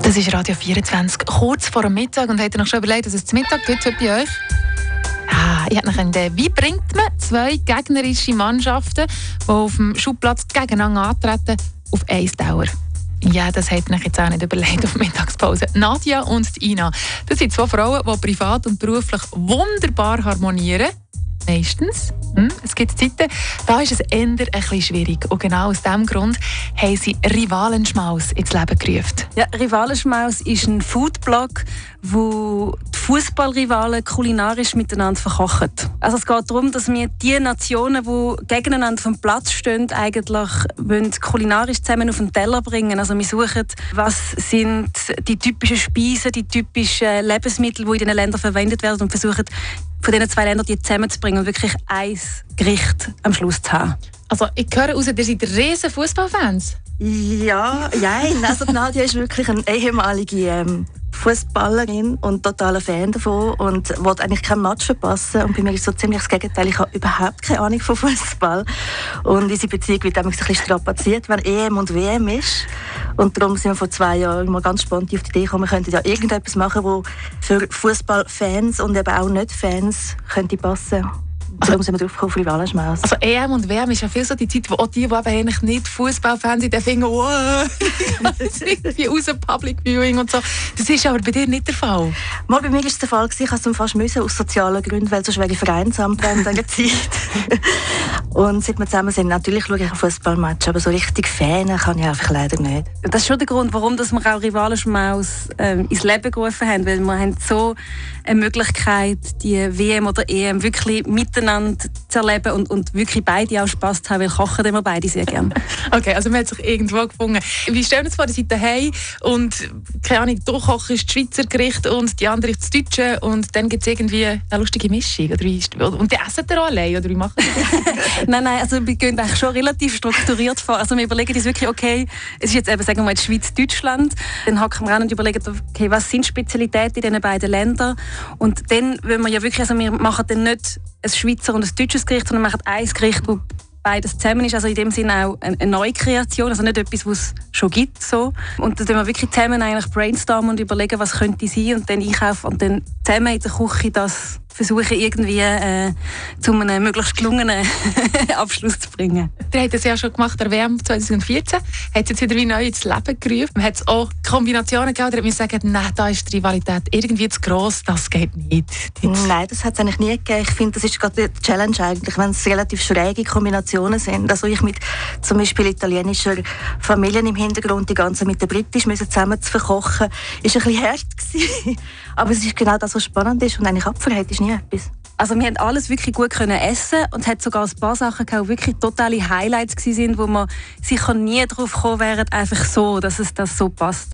Das ist Radio 24, kurz vor dem Mittag. Und habt ihr noch schon überlegt, dass es zum Mittag gibt heute bei euch? Ich hätte noch gedacht, wie bringt man zwei gegnerische Mannschaften, die auf dem Schulplatz gegeneinander antreten, auf eine Dauer? Ja, das habt ihr euch jetzt auch nicht überlegt auf die Mittagspause. Nadja und Ina, das sind zwei Frauen, die privat und beruflich wunderbar harmonieren. Meistens. Es gibt Zeiten, da ist es eher ein bisschen schwierig. Und genau aus diesem Grund haben sie Rivalenschmaus ins Leben gerufen. Ja, Rivalenschmaus ist ein Foodblog, wo die Fußballrivalen kulinarisch miteinander verkochen. Also es geht darum, dass wir die Nationen, die gegeneinander vom Platz stehen, eigentlich kulinarisch zusammen auf den Teller bringen. Also wir suchen, was sind die typischen Speisen, die typischen Lebensmittel, die in diesen Ländern verwendet werden, und versuchen, von diesen zwei Ländern die zusammenzubringen und wirklich ein Gericht am Schluss zu haben. Also ich höre raus, ihr seid riesen Fußballfans. Ja, nein. Also Nadja ist wirklich eine ehemalige Fußballerin und totaler Fan davon und will eigentlich kein Match verpassen. Und bei mir ist so ziemlich das Gegenteil. Ich habe überhaupt keine Ahnung von Fußball. Und unsere Beziehung wird ein bisschen strapaziert, wenn EM und WM ist. Und darum sind wir vor 2 Jahren mal ganz spannend auf die Idee gekommen, wir könnten ja irgendetwas machen, das für Fußballfans und eben auch Nicht-Fans könnte passen. Darum sind wir drauf gekommen, Rivalenschmaus. Also EM und WM ist ja viel so die Zeit, wo auch die eigentlich nicht Fußballfans sind, die finden, wow, wie aus dem Public Viewing und so. Das ist aber bei dir nicht der Fall. Mal bei mir war es der Fall, ich musste fast aus sozialen Gründen, weil sonst wäre ich vereinsamt in dieser Zeit. Und seit wir zusammen sind, natürlich schaue ich ein Fußballmatch, aber so richtig Fan kann ich einfach leider nicht. Das ist schon der Grund, warum wir auch Rivalenschmaus ins Leben gerufen haben, weil wir haben so eine Möglichkeit, die WM oder EM wirklich miteinander zu erleben und wirklich beide auch Spass zu haben, weil kochen wir beide sehr gerne. Okay, also man hat sich irgendwo gefunden. Wie stellen wir uns vor, ihr seid daheim und keine Ahnung, du kochst das Schweizer Gericht und die andere das Deutsche und dann gibt es irgendwie eine lustige Mischung? Und die essen ihr auch allein, oder wie machen das? Nein, also wir gehen eigentlich schon relativ strukturiert vor. Also wir überlegen uns wirklich, okay, es ist jetzt eben, sagen wir mal, die Schweiz, Deutschland. Dann hacken wir an und überlegen, okay, was sind Spezialitäten in diesen beiden Ländern? Und dann wollen wir ja wirklich, also wir machen dann nicht ein Schweizer und ein deutsches Gericht, sondern machen ein Gericht, das beides zusammen ist. Also in dem Sinne auch eine Neukreation, also nicht etwas, was es schon gibt. So. Und dann wir wirklich zusammen eigentlich brainstormen und überlegen, was könnte sein, und dann einkaufen und dann zusammen in der Küche das versuchen, irgendwie zu einem möglichst gelungenen Abschluss zu bringen. Ihr habt das ja schon gemacht, der WM 2014. Hat es jetzt wieder wie neu ins Leben gerufen. Hat es auch Kombinationen gegeben, oder hat man gesagt, nein, da ist die Rivalität irgendwie zu gross, das geht nicht? Nein, das hat es eigentlich nie gegeben. Ich finde, das ist gerade die Challenge eigentlich, wenn es relativ schräge Kombinationen sind. Also ich mit zum Beispiel italienischer Familien im Hintergrund, die ganze mit der britisch zusammen zu verkochen, ist ein bisschen hart gewesen. Aber es ist genau das, was spannend ist, und eigentlich Abverhalt ist nie etwas. Also wir haben alles wirklich gut essen und es hat sogar ein paar Sachen gehabt, die wirklich totale Highlights waren, wo man sicher nie darauf gekommen wären, einfach so, dass es das so passt.